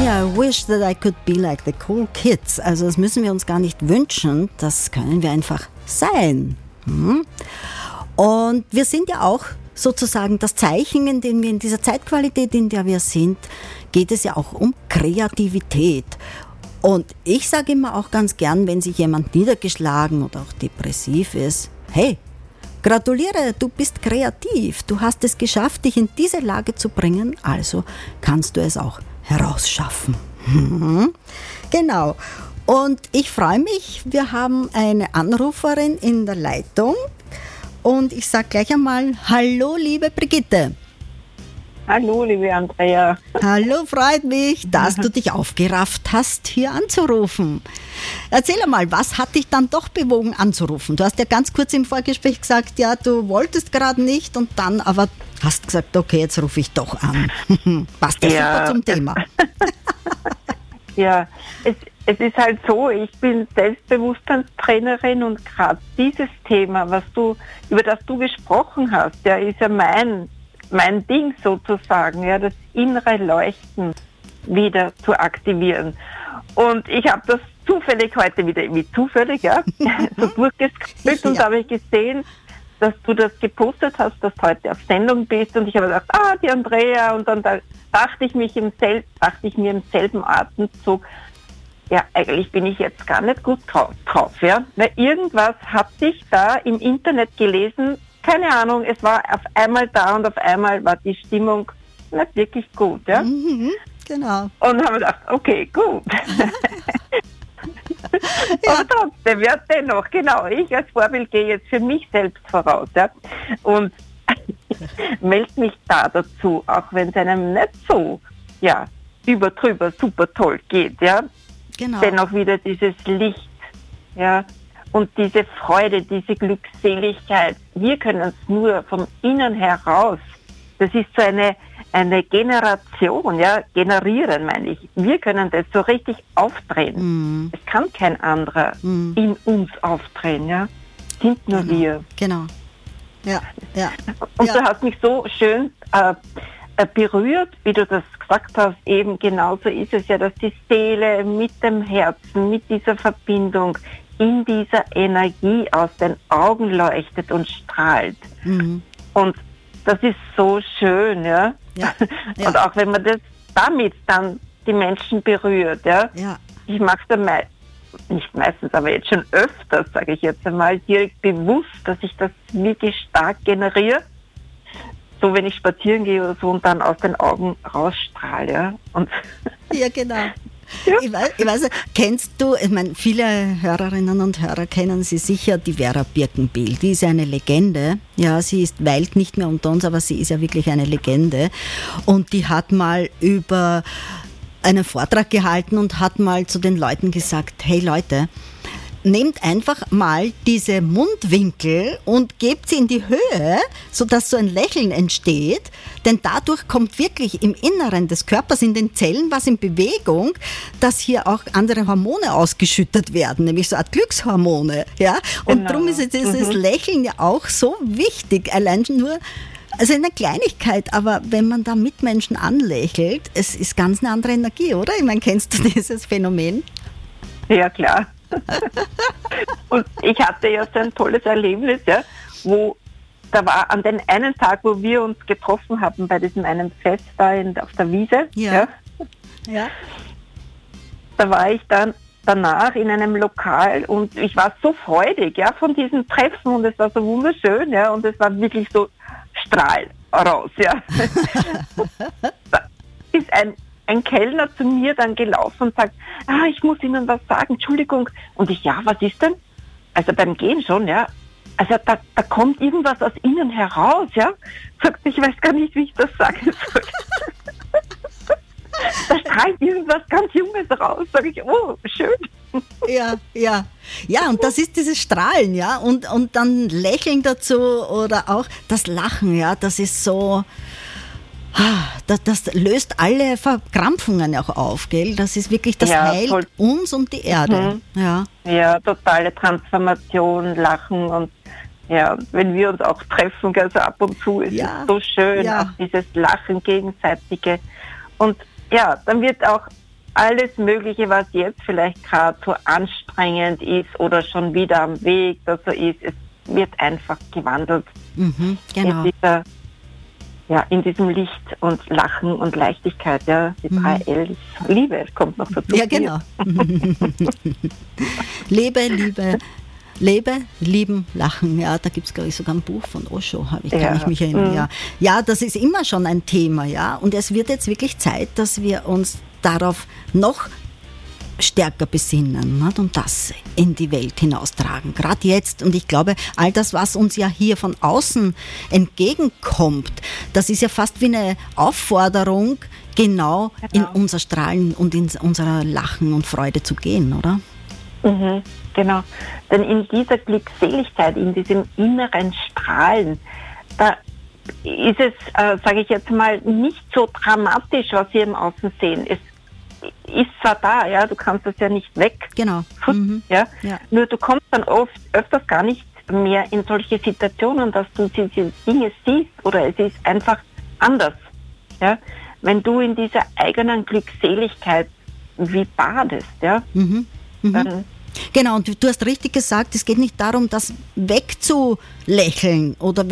I wish that I could be like the cool kids. Also das müssen wir uns gar nicht wünschen, das können wir einfach sein. Und wir sind ja auch sozusagen das Zeichen, in dem wir in dieser Zeitqualität, in der wir sind, geht es ja auch um Kreativität. Und ich sage immer auch ganz gern, wenn sich jemand niedergeschlagen oder auch depressiv ist, hey, gratuliere, du bist kreativ, du hast es geschafft, dich in diese Lage zu bringen, also kannst du es auch herausschaffen. Genau. Und ich freue mich, wir haben eine Anruferin in der Leitung und ich sage gleich einmal, hallo liebe Brigitte. Hallo, liebe Andrea. Hallo, freut mich, dass du dich aufgerafft hast, hier anzurufen. Erzähl einmal, was hat dich dann doch bewogen anzurufen? Du hast ja ganz kurz im Vorgespräch gesagt, ja, du wolltest gerade nicht und dann aber hast gesagt, okay, jetzt rufe ich doch an. Passt ja super zum Thema. Ja, es ist halt so, ich bin Selbstbewusstseinstrainerin und gerade dieses Thema, über das du gesprochen hast, ja, ist ja mein Ding sozusagen, ja, das innere Leuchten wieder zu aktivieren. Und ich habe das zufällig heute wieder, so durchgescrollt und da habe ich gesehen, dass du das gepostet hast, dass du heute auf Sendung bist und ich habe gedacht, die Andrea und dann dachte ich mir im selben Atemzug, ja, eigentlich bin ich jetzt gar nicht gut drauf, ja, weil irgendwas hatte ich da im Internet gelesen. Keine Ahnung, es war auf einmal da und auf einmal war die Stimmung nicht wirklich gut, ja? Genau. Und haben wir gedacht, okay, gut. Ja. Aber trotzdem, ja, dennoch, genau, ich als Vorbild gehe jetzt für mich selbst voraus, ja? Und melde mich da dazu, auch wenn es einem nicht so, ja, drüber super toll geht, ja? Genau. Dennoch wieder dieses Licht, ja? Und diese Freude, diese Glückseligkeit, wir können es nur von innen heraus, das ist so eine Generation, ja, generieren meine ich. Wir können das so richtig aufdrehen. Es kann kein anderer in uns aufdrehen, ja. Sind nur wir. Genau. Ja. Und du hast mich so schön berührt, wie du das gesagt hast, eben genauso ist es ja, dass die Seele mit dem Herzen, mit dieser Verbindung, in dieser Energie aus den Augen leuchtet und strahlt. Und das ist so schön, ja. Und auch wenn man das damit dann die Menschen berührt, ja. Ich mache es dann nicht meistens, aber jetzt schon öfters, sage ich jetzt einmal, direkt bewusst, dass ich das wirklich stark generiere. So, wenn ich spazieren gehe oder so und dann aus den Augen rausstrahle, ja. Und ja, genau. Ja. Ich weiß, kennst du, ich meine, viele Hörerinnen und Hörer kennen sie sicher, die Vera Birkenbiel, die ist eine Legende, ja, sie weilt nicht mehr unter uns, aber sie ist ja wirklich eine Legende und die hat mal über einen Vortrag gehalten und hat mal zu den Leuten gesagt, hey Leute, nehmt einfach mal diese Mundwinkel und gebt sie in die Höhe, sodass so ein Lächeln entsteht, denn dadurch kommt wirklich im Inneren des Körpers, in den Zellen, was in Bewegung, dass hier auch andere Hormone ausgeschüttet werden, nämlich so Art Glückshormone, ja, und darum ist dieses Lächeln ja auch so wichtig, allein nur, also eine Kleinigkeit, aber wenn man da Mitmenschen anlächelt, es ist ganz eine andere Energie, oder? Ich meine, kennst du dieses Phänomen? Ja, klar. Und ich hatte ja so ein tolles Erlebnis, ja, da war an den einen Tag, wo wir uns getroffen haben bei diesem einen Fest da auf der Wiese, ja. Da war ich dann danach in einem Lokal und ich war so freudig, ja, von diesem Treffen und es war so wunderschön, ja, und es war wirklich so Strahl raus, ja. Da ist ein Kellner zu mir dann gelaufen und sagt, ich muss Ihnen was sagen, Entschuldigung. Und ich, ja, was ist denn? Also beim Gehen schon, ja. Also da kommt irgendwas aus Ihnen heraus, ja. Sagt, ich weiß gar nicht, wie ich das sagen soll. Da strahlt irgendwas ganz Junges raus. Sag ich, oh, schön. Ja, und das ist dieses Strahlen, ja. Und dann Lächeln dazu oder auch das Lachen, ja. Das ist so... Das löst alle Verkrampfungen auch auf, gell? Das ist wirklich, das heilt uns und die Erde. Ja, totale Transformation, Lachen und ja, wenn wir uns auch treffen, also ab und zu ist es so schön, auch dieses Lachen gegenseitige. Und ja, dann wird auch alles Mögliche, was jetzt vielleicht gerade so anstrengend ist oder schon wieder am Weg oder so ist, es wird einfach gewandelt. Genau. In diesem Licht und Lachen und Leichtigkeit, ja, die 3 L. Liebe kommt noch dazu. Ja, genau. Lebe, lieben, lachen. Ja, da gibt es, glaube ich, sogar ein Buch von Osho, kann ich mich erinnern. Ja, das ist immer schon ein Thema, ja. Und es wird jetzt wirklich Zeit, dass wir uns darauf noch stärker besinnen, nicht? Und das in die Welt hinaustragen. Gerade jetzt. Und ich glaube, all das, was uns ja hier von außen entgegenkommt, das ist ja fast wie eine Aufforderung, genau in unser Strahlen und in unser Lachen und Freude zu gehen, oder? Genau. Denn in dieser Glückseligkeit, in diesem inneren Strahlen, da ist es, sage ich jetzt mal, nicht so dramatisch, was wir im Außen sehen. Es ist zwar da, ja, du kannst das ja nicht weg. Genau. Ja? Nur du kommst dann öfters gar nicht mehr in solche Situationen, dass du diese Dinge siehst oder es ist einfach anders. Ja? Wenn du in dieser eigenen Glückseligkeit wie badest, ja, dann genau, und du hast richtig gesagt, es geht nicht darum, das wegzulächeln oder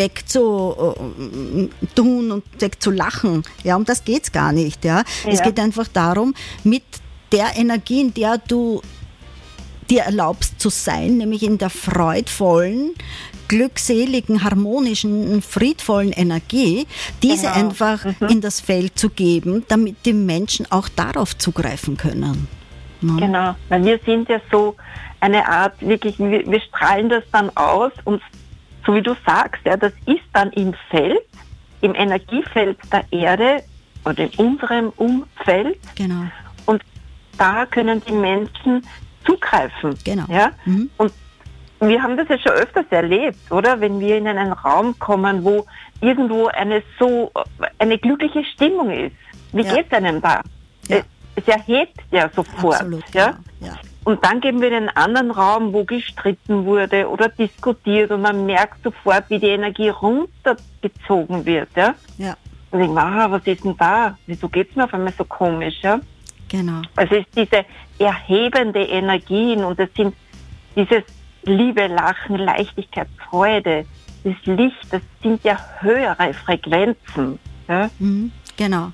wegzutun und wegzulachen. Ja, um das geht es gar nicht. Ja. Es geht einfach darum, mit der Energie, in der du dir erlaubst zu sein, nämlich in der freudvollen, glückseligen, harmonischen, friedvollen Energie, diese einfach in das Feld zu geben, damit die Menschen auch darauf zugreifen können. Genau, weil wir sind ja so eine Art, wirklich, wir strahlen das dann aus und so wie du sagst, ja, das ist dann im Feld, im Energiefeld der Erde oder in unserem Umfeld. Genau. Und da können die Menschen zugreifen. Genau. Ja? Und wir haben das ja schon öfters erlebt, oder? Wenn wir in einen Raum kommen, wo irgendwo eine glückliche Stimmung ist. Wie geht's einem da? Ja. Es erhebt ja sofort. Absolut, ja? Ja. Und dann gehen wir in einen anderen Raum, wo gestritten wurde oder diskutiert und man merkt sofort, wie die Energie runtergezogen wird. Ja? Ja. Und ich denke, was ist denn da? Wieso geht es mir auf einmal so komisch? Ja? Genau. Also es ist diese erhebende Energien und es sind dieses Liebe, Lachen, Leichtigkeit, Freude, das Licht, das sind ja höhere Frequenzen. Ja? Genau,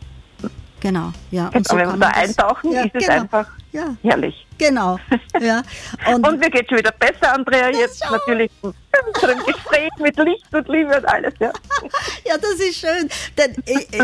ja. Und so wenn wir da eintauchen, ist es einfach herrlich. Genau, ja. Und mir geht schon wieder besser, Andrea, jetzt natürlich in unserem Gespräch mit Licht und Liebe und alles, ja. Ja, das ist schön, denn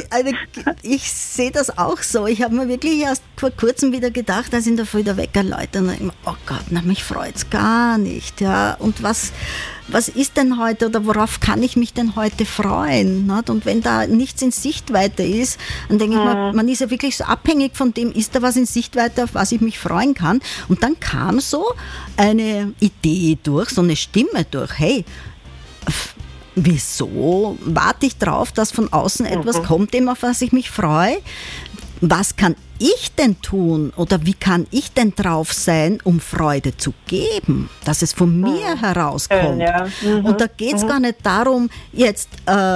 ich sehe das auch so. Ich habe mir wirklich erst vor kurzem wieder gedacht, als in der Früh der Wecker läutet, und oh Gott, mich freut's gar nicht, ja. Und was ist denn heute oder worauf kann ich mich denn heute freuen? Nicht? Und wenn da nichts in Sichtweite ist, dann denke ich mir, man ist ja wirklich so abhängig von dem, ist da was in Sichtweite, auf was ich mich freuen kann. Und dann kam so eine Idee durch, so eine Stimme durch, hey, wieso warte ich drauf, dass von außen etwas kommt, auf was ich mich freue? Was kann ich denn tun oder wie kann ich denn drauf sein, um Freude zu geben, dass es von mir herauskommt? Und da geht es gar nicht darum, jetzt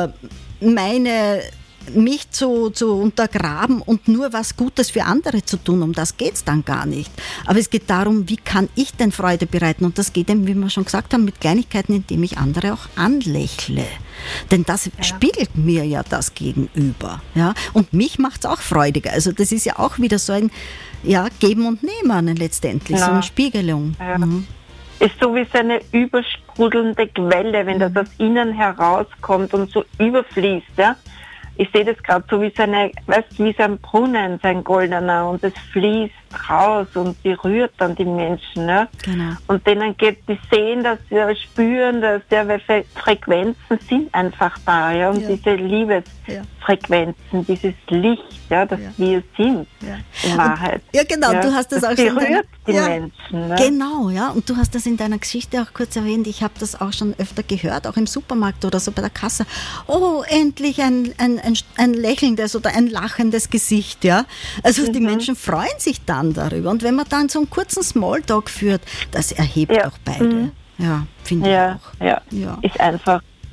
mich zu untergraben und nur was Gutes für andere zu tun, um das geht es dann gar nicht. Aber es geht darum, wie kann ich denn Freude bereiten? Und das geht eben, wie wir schon gesagt haben, mit Kleinigkeiten, indem ich andere auch anlächle. Denn das spiegelt mir ja das gegenüber. Ja? Und mich macht es auch freudiger. Also das ist ja auch wieder so ein Geben und Nehmen letztendlich, so eine Spiegelung. Ja. Ist so wie so eine übersprudelnde Quelle, wenn das aus innen herauskommt und so überfließt, ja. Ich sehe das gerade so wie so ein Brunnen, so ein goldener, und es fließt raus und berührt dann die Menschen. Ja? Genau. Und denen die sehen das, spüren das, weil Frequenzen sind einfach da. Ja? Und diese Liebesfrequenzen, dieses Licht, das wir sind in Wahrheit. Ja, genau, du hast das auch schon berührt die Menschen. Ne? Genau, ja, und du hast das in deiner Geschichte auch kurz erwähnt. Ich habe das auch schon öfter gehört, auch im Supermarkt oder so bei der Kasse. Oh, endlich ein lächelndes oder ein lachendes Gesicht, ja. Also die Menschen freuen sich dann darüber. Und wenn man dann so einen kurzen Smalltalk führt, das erhebt auch beide. Ja, finde ich auch. Ja, ist einfach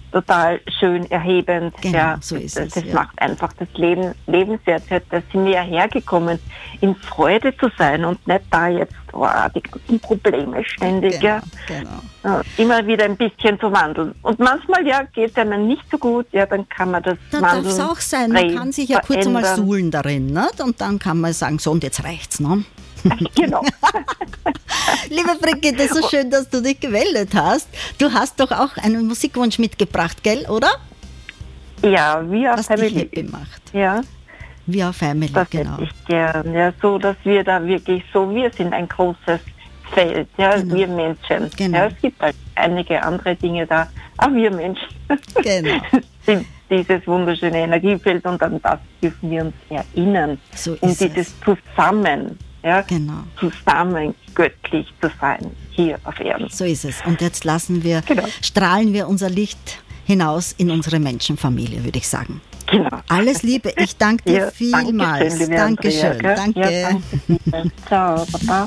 total schön erhebend. Genau, so ist es. Das macht einfach das Leben lebenswert. Da sind wir ja hergekommen, in Freude zu sein und nicht da jetzt die ganzen Probleme ständig. Genau. Immer wieder ein bisschen zu wandeln. Und manchmal geht es einem nicht so gut, dann kann man das wandeln. Da darf es auch sein, man kann sich ja kurz einmal suhlen darin, nicht? Und dann kann man sagen, so und jetzt reicht's, ne? Genau. Liebe Brigitte, das ist so schön, dass du dich gemeldet hast. Du hast doch auch einen Musikwunsch mitgebracht, gell, oder? Ja, We Are Family. Was dich happy macht. Ja. We Are Family, das genau. Hätte ich gern, ja, so, dass wir da wirklich so, wir sind ein großes Feld, ja, genau. Wir Menschen. Genau. Ja, es gibt halt einige andere Dinge da, aber wir Menschen genau. sind dieses wunderschöne Energiefeld und an das dürfen wir uns erinnern. So ist und dieses Zusammen. Ja, genau. Zusammen göttlich zu sein, hier auf Erden. So ist es. Und jetzt strahlen wir unser Licht hinaus in unsere Menschenfamilie, würde ich sagen. Genau. Alles Liebe, ich danke dir vielmals. Dankeschön. Danke. Ja, danke. Ciao, Papa.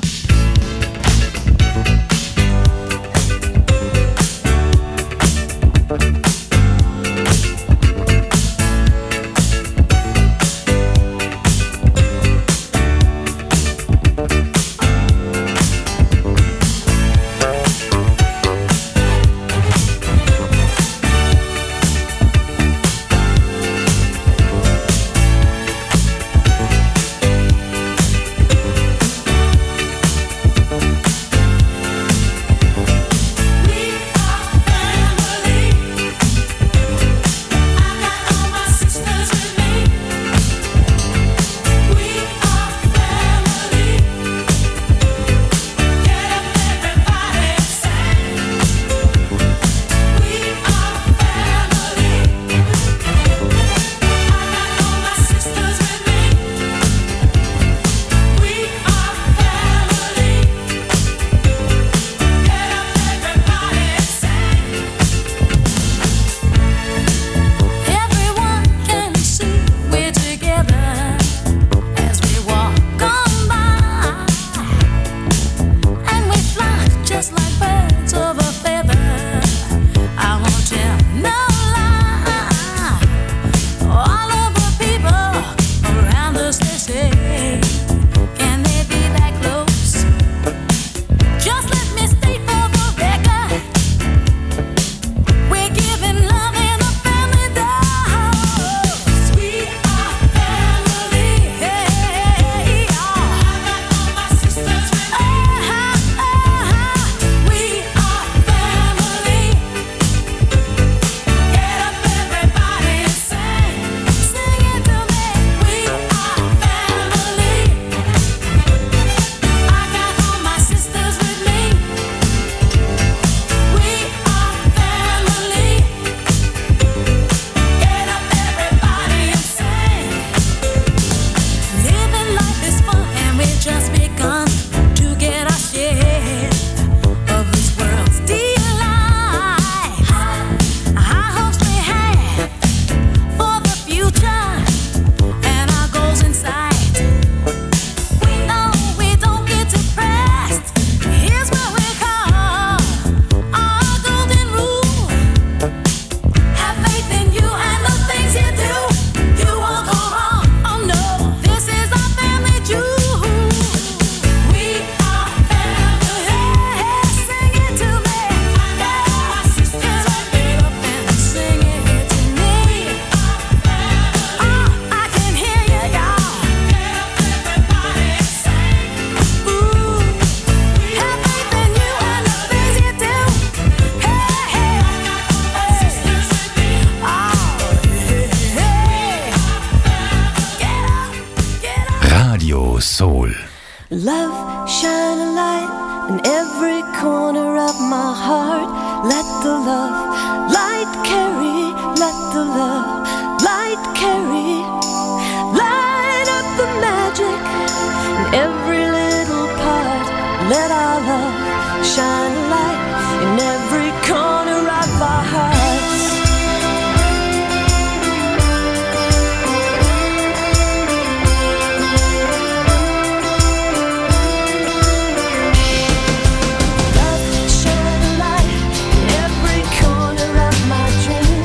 Soul. Love, shine a light in every corner of my heart. Let the love light carry, let the love light carry. Light up the magic in every little part. Let our love shine a light in every corner of our hearts. Love, shine a light in every corner of my dreams.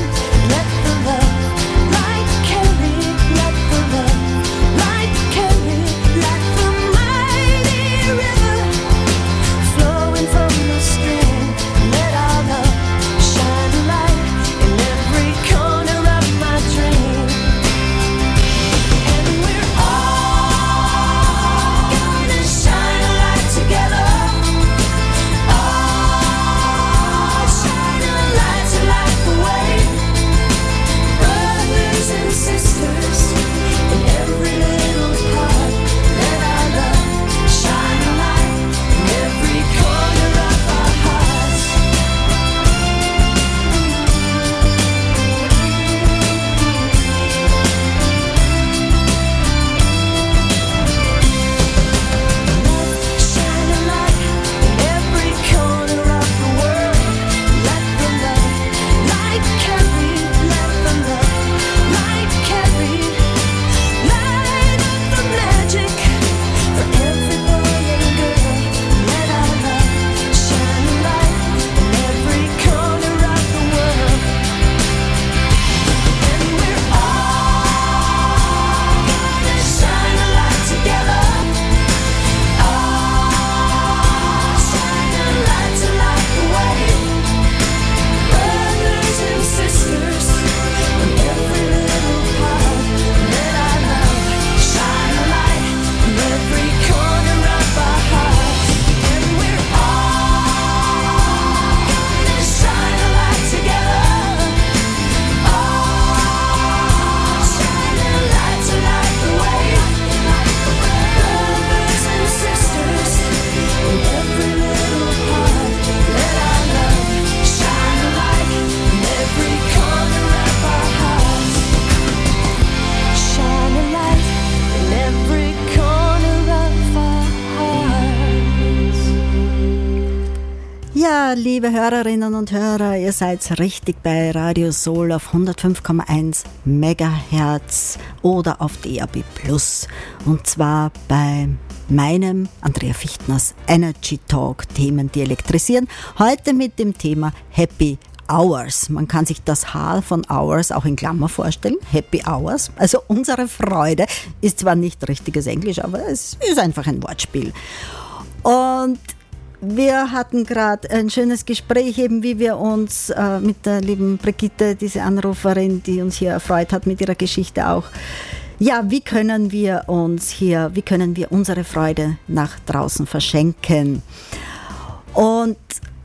Ja, liebe Hörerinnen und Hörer, ihr seid richtig bei Radio Soul auf 105,1 Megahertz oder auf DAB+. Und zwar bei meinem Andrea Fichtners Energy Talk, Themen, die elektrisieren. Heute mit dem Thema Happy Hours. Man kann sich das H von Hours auch in Klammer vorstellen. Happy Hours. Also unsere Freude ist zwar nicht richtiges Englisch, aber es ist einfach ein Wortspiel. Und wir hatten gerade ein schönes Gespräch, eben wie wir uns mit der lieben Brigitte, diese Anruferin, die uns hier erfreut hat mit ihrer Geschichte auch. Ja, wie können wir unsere Freude nach draußen verschenken? Und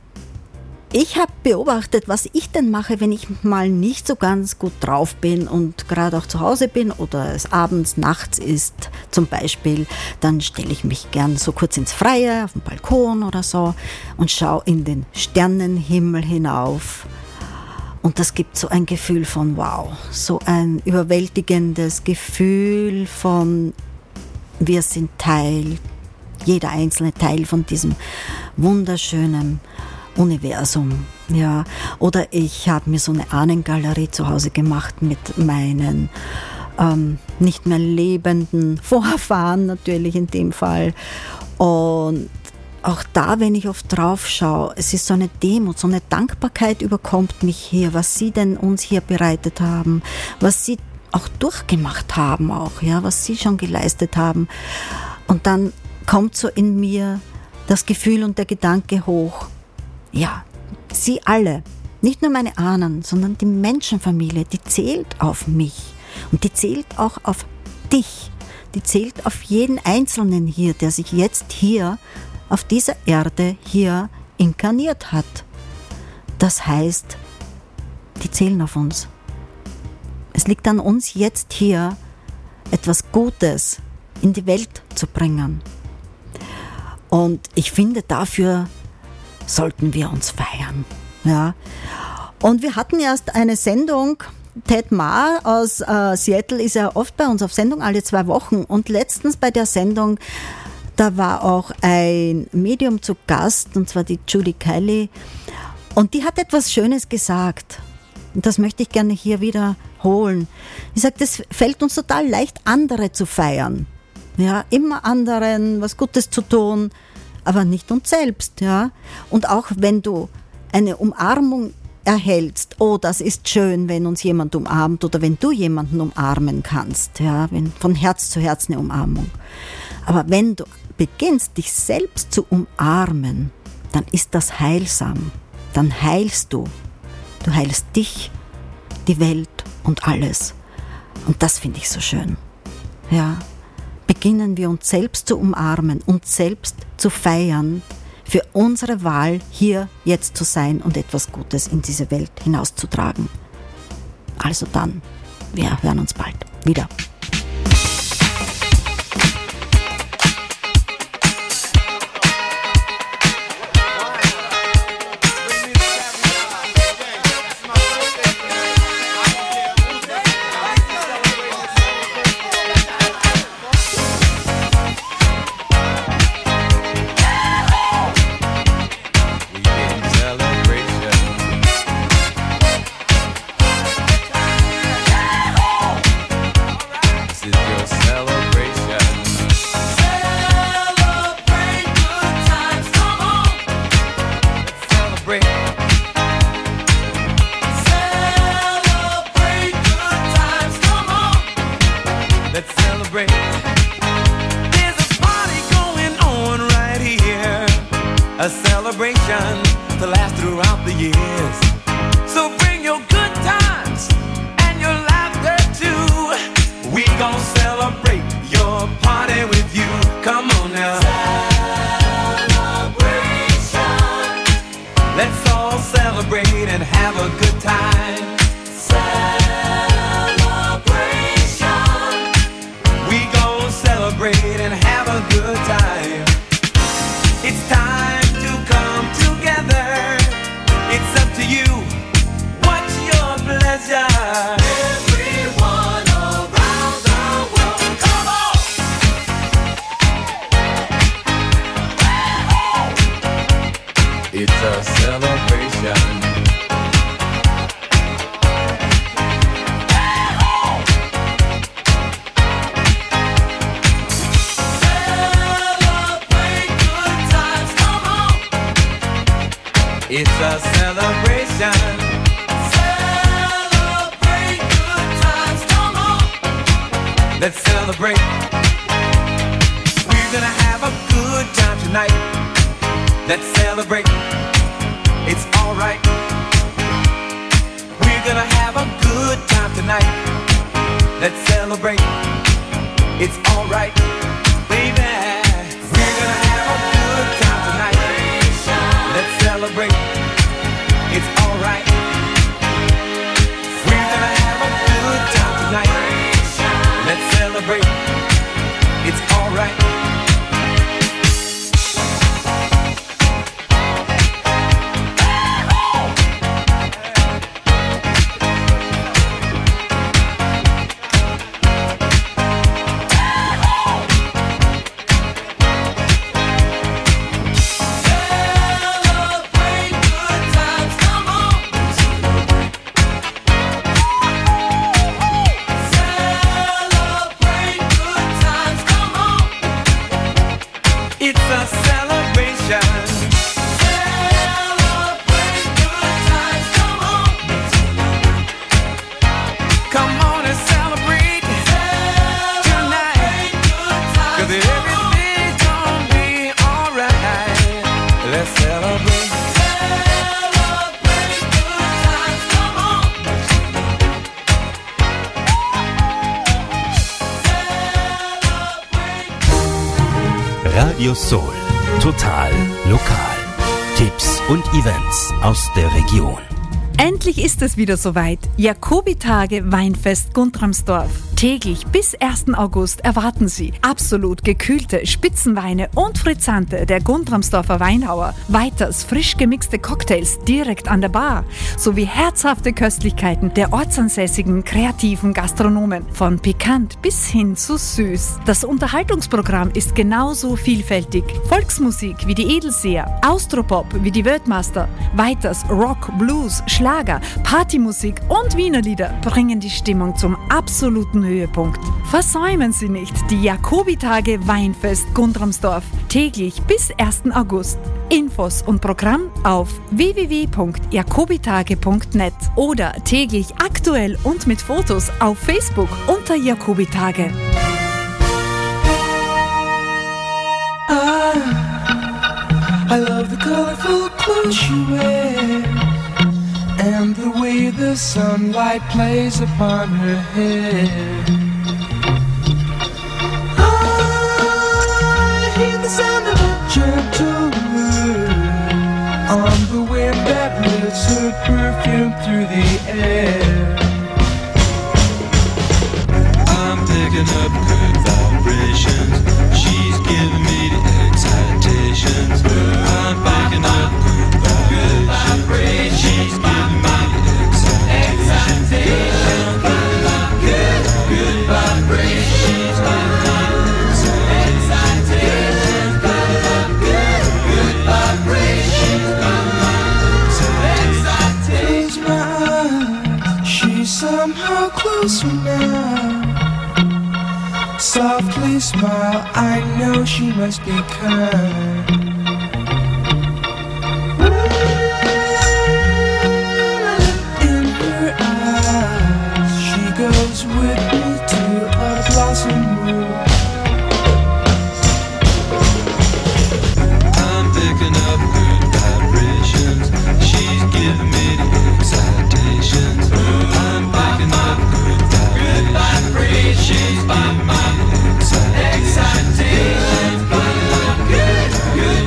ich habe beobachtet, was ich denn mache, wenn ich mal nicht so ganz gut drauf bin und gerade auch zu Hause bin oder es abends, nachts ist zum Beispiel, dann stelle ich mich gern so kurz ins Freie, auf den Balkon oder so und schaue in den Sternenhimmel hinauf. Und das gibt so ein Gefühl von wow, so ein überwältigendes Gefühl von wir sind Teil, jeder einzelne Teil von diesem wunderschönen Universum, ja. Oder ich habe mir so eine Ahnengalerie zu Hause gemacht mit meinen nicht mehr lebenden Vorfahren natürlich in dem Fall. Und auch da, wenn ich oft drauf schaue, es ist so eine Demut, so eine Dankbarkeit überkommt mich hier, was sie denn uns hier bereitet haben, was sie auch durchgemacht haben auch, ja, was sie schon geleistet haben. Und dann kommt so in mir das Gefühl und der Gedanke hoch, ja, sie alle, nicht nur meine Ahnen, sondern die Menschenfamilie, die zählt auf mich und die zählt auch auf dich, die zählt auf jeden Einzelnen hier, der sich jetzt hier auf dieser Erde hier inkarniert hat. Das heißt, die zählen auf uns. Es liegt an uns jetzt hier, etwas Gutes in die Welt zu bringen. Und ich finde, dafür sollten wir uns feiern. Ja. Und wir hatten erst eine Sendung, Ted Ma aus Seattle ist ja oft bei uns auf Sendung, alle 2 Wochen. Und letztens bei der Sendung, da war auch ein Medium zu Gast, und zwar die Judy Kelly. Und die hat etwas Schönes gesagt. Und das möchte ich gerne hier wiederholen. Sie sagt, es fällt uns total leicht, andere zu feiern. Ja, immer anderen was Gutes zu tun, aber nicht uns selbst, ja. Und auch wenn du eine Umarmung erhältst, oh, das ist schön, wenn uns jemand umarmt oder wenn du jemanden umarmen kannst, ja, von Herz zu Herz eine Umarmung. Aber wenn du beginnst, dich selbst zu umarmen, dann ist das heilsam. Dann heilst du. Du heilst dich, die Welt und alles. Und das finde ich so schön. Ja. Beginnen wir uns selbst zu umarmen, uns selbst zu feiern, für unsere Wahl hier jetzt zu sein und etwas Gutes in diese Welt hinauszutragen. Also dann, wir hören uns bald wieder. It's a celebration. It's a celebration. Celebrate good times, come on. Let's celebrate. We're gonna have a good time tonight. Let's celebrate. It's alright. We're gonna have a good time tonight. Let's celebrate. It's alright. Baby, we're gonna have a good time tonight. Let's celebrate. It's alright. We're gonna have a good time tonight. Let's celebrate. It's alright. Radio Soul. Total lokal. Tipps und Events aus der Region. Endlich ist es wieder soweit. Jakobitage Weinfest Guntramsdorf. Täglich bis 1. August erwarten Sie absolut gekühlte Spitzenweine und Frizzante der Guntramsdorfer Weinhauer. Weiters frisch gemixte Cocktails direkt an der Bar. Sowie herzhafte Köstlichkeiten der ortsansässigen kreativen Gastronomen. Von pikant bis hin zu süß. Das Unterhaltungsprogramm ist genauso vielfältig. Volksmusik wie die Edelseher, Austropop wie die Weltmaster. Weiters Rock, Blues, Schlager, Partymusik und Wienerlieder bringen die Stimmung zum absoluten Höhepunkt. Versäumen Sie nicht die Jakobitage Weinfest Guntramsdorf. Täglich bis 1. August. Infos und Programm auf www.jakobitage.net oder täglich aktuell und mit Fotos auf Facebook unter Jakobitage. I love the colorful clothes you wear and the way the sunlight plays upon her hair. I hear the sound of a gentle word on the wind that lifts her perfume through the air. I'm picking up good vibrations. She's giving me the excitations. I'm picking up good vibrations. She's giving me the excitations. Good vibrations. She's giving me the excitations. Good vibrations. Close my eyes, she's somehow closer now. Softly smile, I know she must be kind. In her eyes, she goes with me to a blossom room. I'm picking up good vibrations. She's giving me the excitations. I'm picking up good vibrations. She's giving me the excitations. Good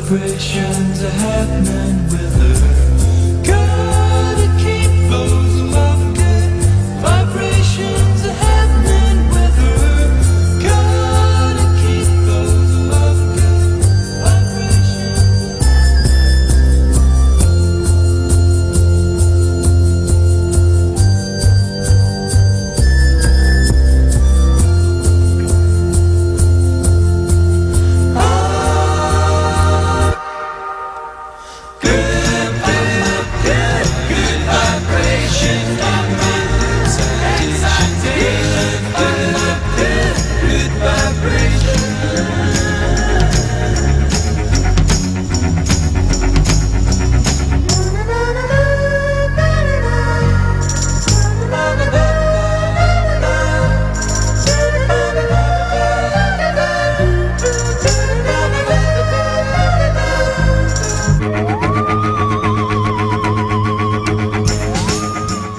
vibrations are happening.